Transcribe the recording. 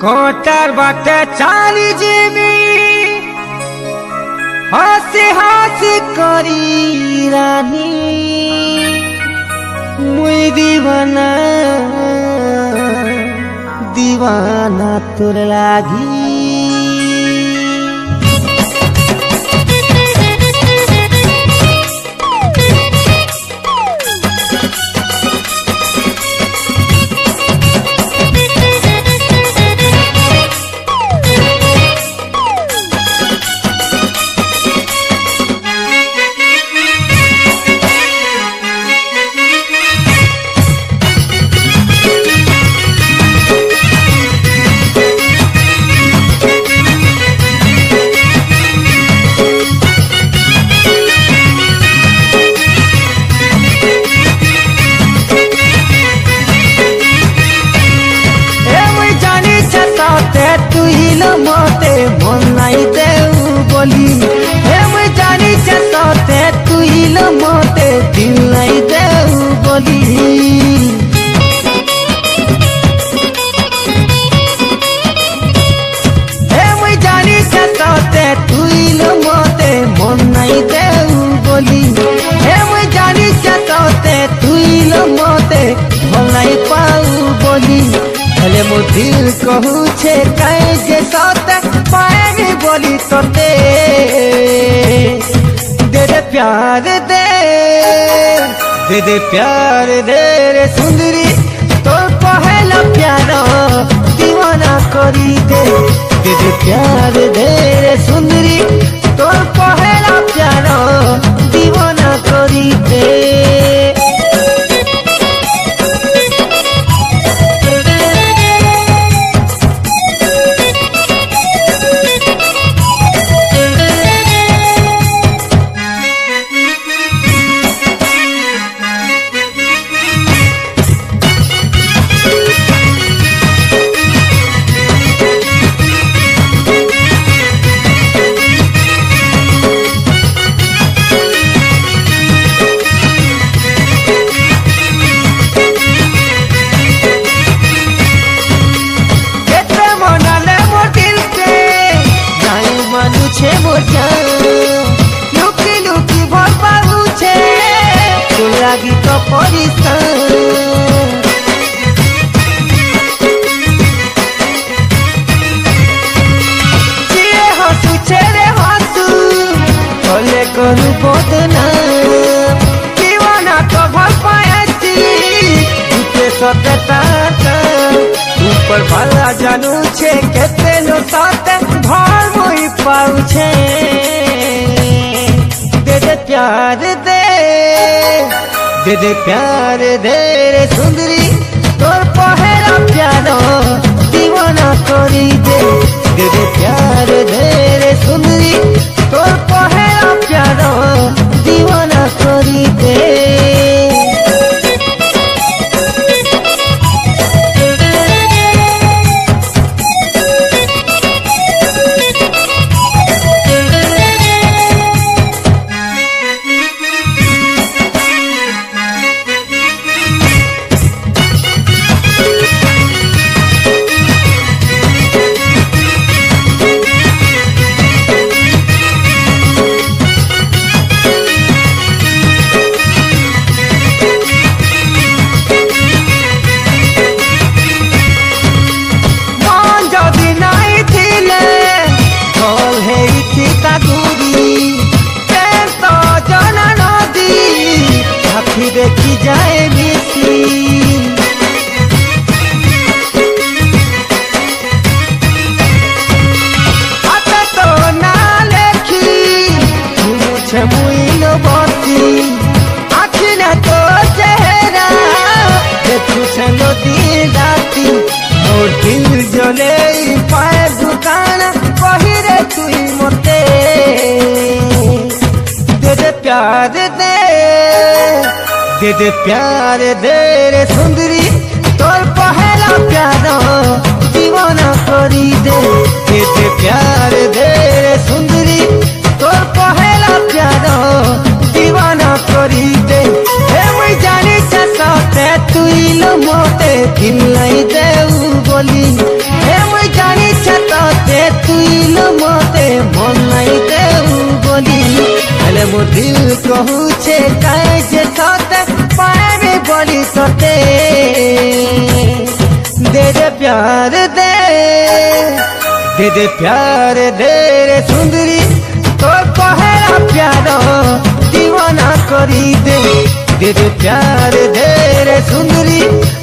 कोटर बाटे चाली जीवी हंसी हंसी करी रानी मुई दीवाना दीवाना तोर लागी। तू ही मोते मन नहीं देऊ बोली हे मैं जानी चलते तू ही मोते दिल नहीं देऊ बोली। हे मैं जानी चलते तू ही मोते मन नहीं देऊ बोली हे मैं जानी चलते तू ही मोते मन नहीं पाऊ बोली। हेले मो दिल कहू छे कहीं जे सोते पाएगी बोली तोते दे दे प्यार दे प्यार दे रे सुंदरी तो पहला प्यारो दीवाना करी दे दे प्यार दे रे सुंदरी तो पहला प्यारो दीवाना करी दे। लुकी लुकी भर पाऊ छे तो लागी तो परिस्तान जिए हसू छे रे हसू भले करू बदनाम दीवाना तो भर पाएছি उते सत्यता ऊपर भला जानू छे केते नो साथे भर मोई पाऊ छे दे प्यार दे प्यार दे रे सुंदरी तोर पहला प्यारो दीवाना करी दे प्यार दे रे सुंदरी तोर पहला प्यारो दीवाना करी दे। देखी जाए मिसी आता तो ना लेखी मुझे मुइल बती आखी ना तो चेहरा देखू संगो दिल राती और दिल जले पाए दुकान पहिरे तुई मते दे प्यार दे प्यार दे रे सुंदरी तोर पहला प्यारो दीवाना करी दे प्यार दे रे सुंदरी तोर पहला प्यारो दीवाना करी दे हे मैं जानी सकते तू ही मोते दिल नहीं देऊ बोली हे मैं मो दिल कहू छे कैसे सोते पाए बोली सोते दे दे प्यार दे प्यार दे रे सुंदरी तो पहला प्यारो दीवाना करी दे दे प्यार दे रे सुंदरी